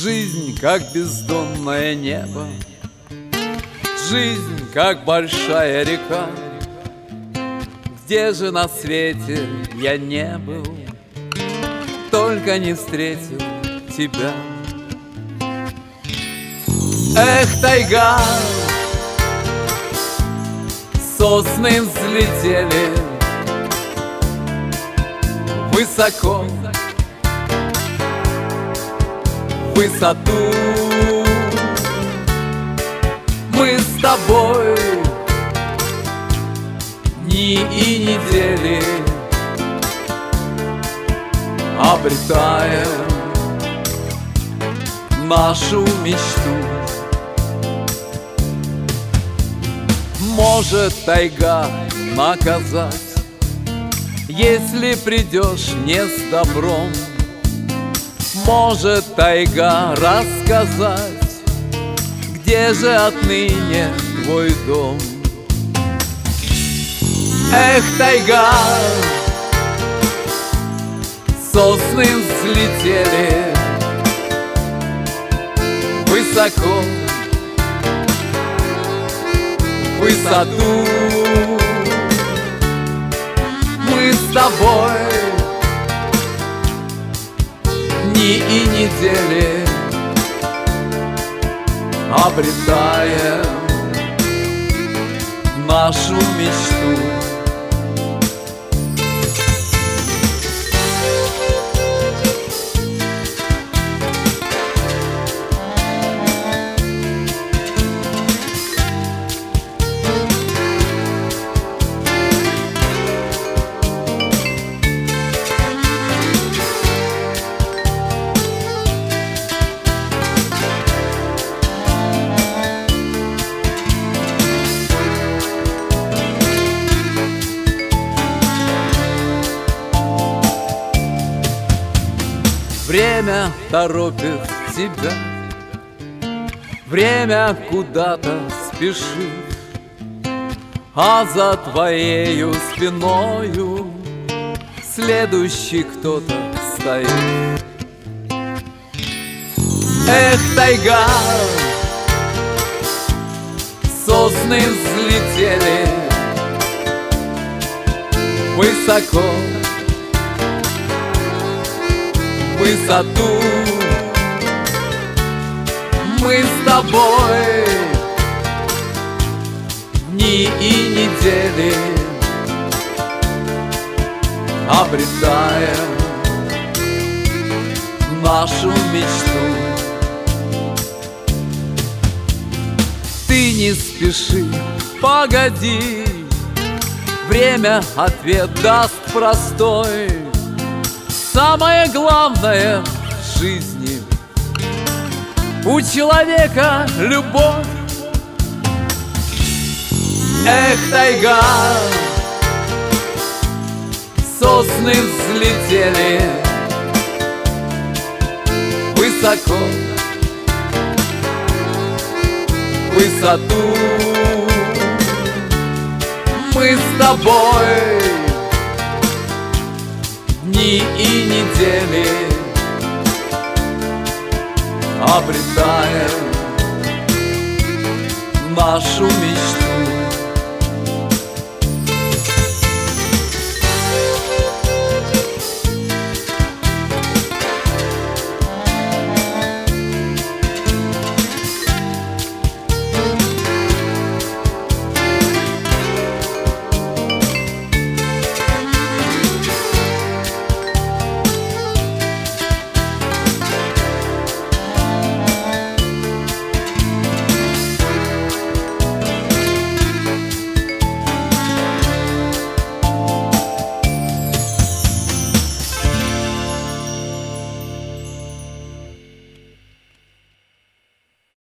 Жизнь, как бездонное небо, жизнь, как большая река. Где же на свете я не был, только не встретил тебя. Эх, тайга, сосны взлетели высоко, в высоту. Мы с тобой дни и недели обретаем нашу мечту. Может тайга наказать, если придешь не с добром. Может тайга рассказать, где же отныне твой дом. Эх, тайга, сосны взлетели высоко, в высоту. Мы с тобой дни и недели обретаем нашу мечту. Время торопит тебя, время куда-то спешит, а за твоею спиною следующий кто-то стоит. Эх, тайга, сосны взлетели высоко, в высоту. Мы с тобой дни и недели обретаем нашу мечту. Ты не спеши, погоди, время ответ даст простой. Самое главное в жизни у человека любовь. Эх, тайга, сосны взлетели высоко, в высоту. Мы с тобой дни и недели обретаем нашу мечту.